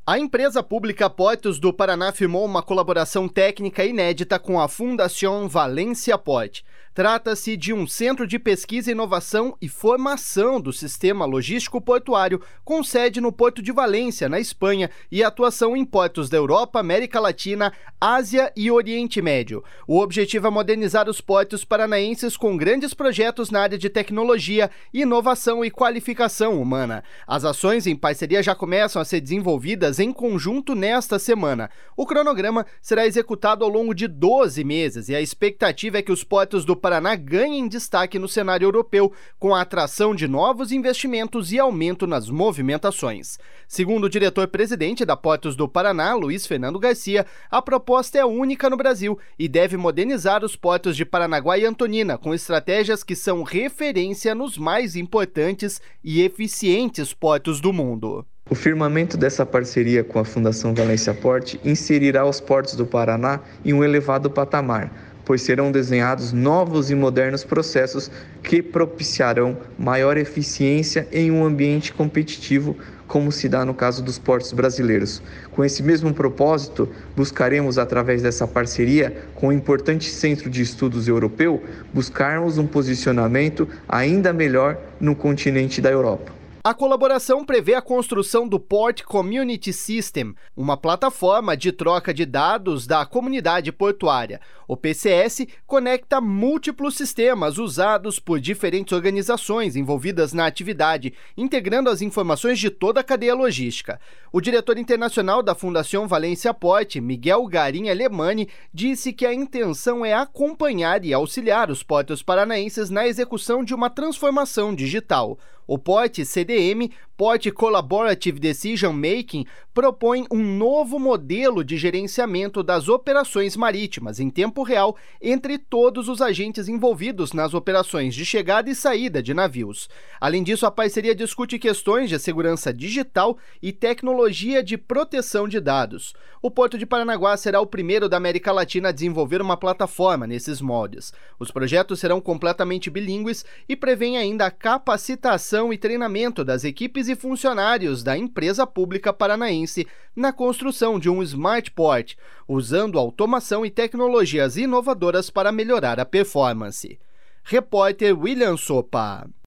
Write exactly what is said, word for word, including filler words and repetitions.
A empresa pública Portos do Paraná firmou uma colaboração técnica inédita com a Fundação Valência Port. Trata-se de um centro de pesquisa, inovação e formação do sistema logístico portuário, com sede no Porto de Valência, na Espanha, e atuação em portos da Europa, América Latina, Ásia e Oriente Médio. O objetivo é modernizar os portos paranaenses com grandes projetos na área de tecnologia, inovação e qualificação humana. As ações em parceria já começam a ser desenvolvidas em conjunto nesta semana. O cronograma será executado ao longo de doze meses e a expectativa é que os portos do Paraná ganhem destaque no cenário europeu, com a atração de novos investimentos e aumento nas movimentações. Segundo o diretor-presidente da Portos do Paraná, Luiz Fernando Garcia, a proposta é única no Brasil e deve modernizar os portos de Paranaguá e Antonina, com estratégias que são referência nos mais importantes e eficientes portos do mundo. O firmamento dessa parceria com a Fundação Valência Port inserirá os portos do Paraná em um elevado patamar, pois serão desenhados novos e modernos processos que propiciarão maior eficiência em um ambiente competitivo, como se dá no caso dos portos brasileiros. Com esse mesmo propósito, buscaremos, através dessa parceria com o importante centro de estudos europeu, buscarmos um posicionamento ainda melhor no continente da Europa. A colaboração prevê a construção do Port Community System, uma plataforma de troca de dados da comunidade portuária. O P C S conecta múltiplos sistemas usados por diferentes organizações envolvidas na atividade, integrando as informações de toda a cadeia logística. O diretor internacional da Fundação Valência Port, Miguel Garim Alemani, disse que a intenção é acompanhar e auxiliar os portos paranaenses na execução de uma transformação digital. O Port C D M, Port Collaborative Decision Making, propõe um novo modelo de gerenciamento das operações marítimas em tempo real entre todos os agentes envolvidos nas operações de chegada e saída de navios. Além disso, a parceria discute questões de segurança digital e tecnologia de proteção de dados. O Porto de Paranaguá será o primeiro da América Latina a desenvolver uma plataforma nesses moldes. Os projetos serão completamente bilíngues e prevêem ainda a capacitação e treinamento das equipes e funcionários da empresa pública paranaense na construção de um Smart Port, usando automação e tecnologias inovadoras para melhorar a performance. Repórter William Sopa.